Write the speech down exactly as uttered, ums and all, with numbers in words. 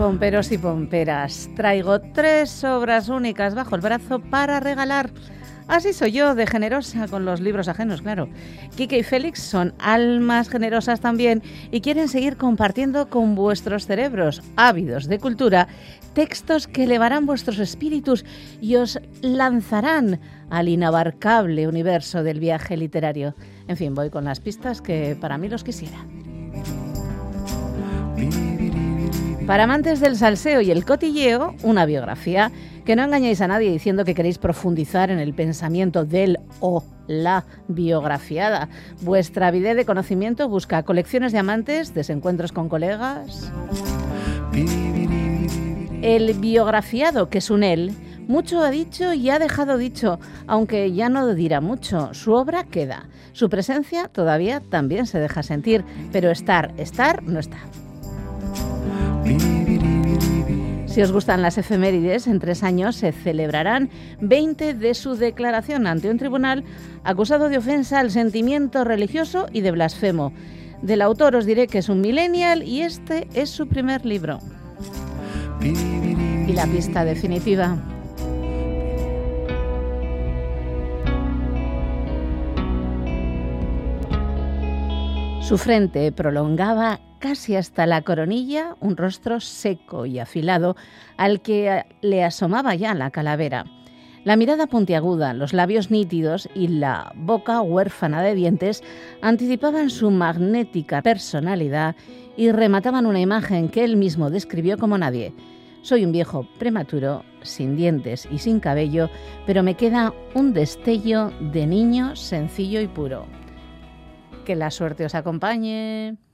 Pomperos y pomperas, traigo tres obras únicas bajo el brazo para regalar. Así soy yo, de generosa con los libros ajenos, claro. Quique y Félix son almas generosas también y quieren seguir compartiendo con vuestros cerebros, ávidos de cultura, textos que elevarán vuestros espíritus y os lanzarán al inabarcable universo del viaje literario. En fin, voy con las pistas que para mí los quisiera. Para amantes del salseo y el cotilleo, una biografía. Que no engañéis a nadie diciendo que queréis profundizar en el pensamiento del o la biografiada. Vuestra avidez de conocimiento busca colecciones de amantes, desencuentros con colegas. El biografiado, que es un él, mucho ha dicho y ha dejado dicho, aunque ya no dirá mucho. Su obra queda. Su presencia todavía también se deja sentir, pero estar, estar, no está. Si os gustan las efemérides, en tres años se celebrarán veinte de su declaración ante un tribunal acusado de ofensa al sentimiento religioso y de blasfemo. Del autor os diré que es un millennial y este es su primer libro. Y la pista definitiva. Su frente prolongaba casi hasta la coronilla un rostro seco y afilado al que le asomaba ya la calavera. La mirada puntiaguda, los labios nítidos y la boca huérfana de dientes anticipaban su magnética personalidad y remataban una imagen que él mismo describió como nadie. Soy un viejo prematuro, sin dientes y sin cabello, pero me queda un destello de niño sencillo y puro. Que la suerte os acompañe.